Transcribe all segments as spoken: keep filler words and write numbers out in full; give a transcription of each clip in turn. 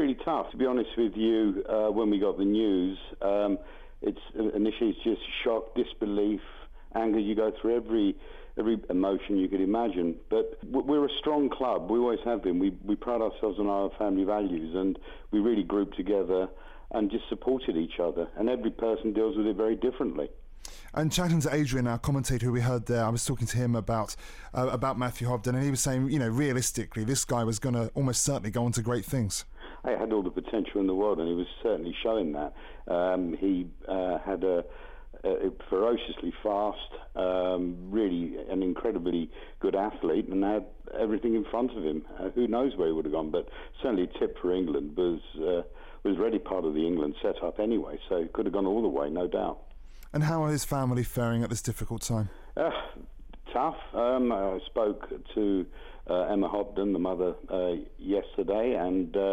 really tough, to be honest with you. Uh, when we got the news, um, it's initially it's just shock, disbelief, anger. You go through every every emotion you could imagine. But we're a strong club. We always have been. We we pride ourselves on our family values, and we really grouped together and just supported each other. And every person deals with it very differently. And chatting to Adrian, our commentator who we heard there, I was talking to him about uh, about Matthew Hobden, and he was saying, you know, realistically, this guy was going to almost certainly go on to great things. He had all the potential in the world, and he was certainly showing that. Um, he uh, had a, a ferociously fast, um, really an incredibly good athlete, and had everything in front of him. Uh, who knows where he would have gone, but certainly a tip for England, was uh, was already part of the England setup anyway, so he could have gone all the way, no doubt. And how are his family faring at this difficult time? Uh, tough. Um, I spoke to uh, Emma Hobden, the mother, uh, yesterday, and uh,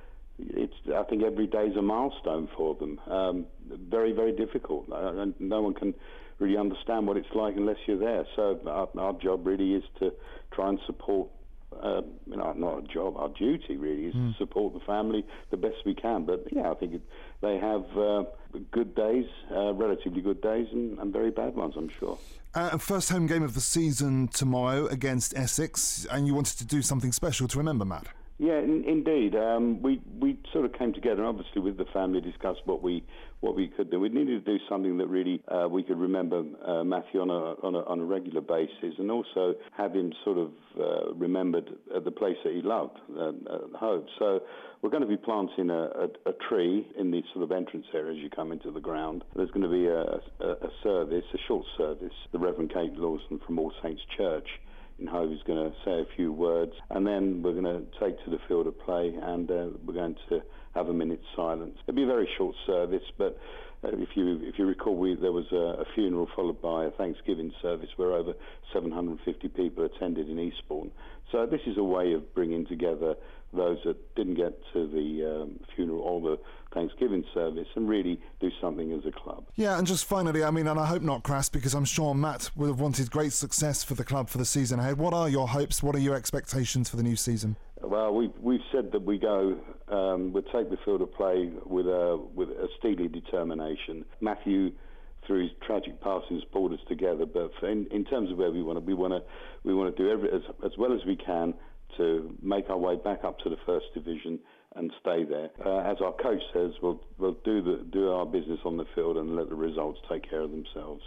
it's. I think every day is a milestone for them. Um, very, very difficult. Uh, and no one can really understand what it's like unless you're there. So our, our job really is to try and support. Uh, you know, not a job, our duty really is mm. to support the family the best we can. But yeah, I think it, they have uh, good days, uh, relatively good days, and, and very bad ones, I'm sure. Uh, first home game of the season tomorrow against Essex, and you wanted to do something special to remember, Matt. Yeah, in, indeed. Um, we we sort of came together, obviously, with the family, discussed what we what we could do. We needed to do something that really uh, we could remember uh, Matthew on a, on a on a regular basis, and also have him sort of uh, remembered at the place that he loved, uh, at Hove. So we're going to be planting a, a, a tree in the sort of entrance area as you come into the ground. There's going to be a, a, a service, a short service. The Reverend Kate Lawson from All Saints Church in Hove is going to say a few words, and then we're going to take to the field of play, and uh, we're going to have a minute's silence. It'll be a very short service, but uh, if you if you recall, we, there was a, a funeral followed by a Thanksgiving service where over seven hundred fifty people attended in Eastbourne. So this is a way of bringing together those that didn't get to the um, funeral or the Thanksgiving service and really do something as a club. Yeah, and just finally, I mean, and I hope not crass, because I'm sure Matt would have wanted great success for the club for the season ahead. What are your hopes? What are your expectations for the new season? Well, we've, we've said that we go, um, we'll take the field of play with a, with a steely determination. Matthew, through his tragic passing, has pulled us together, but for in, in terms of where we want to, we want to we want to do every, as, as well as we can to make our way back up to the first division and stay there. Uh, as our coach says, we'll we'll do the do our business on the field and let the results take care of themselves.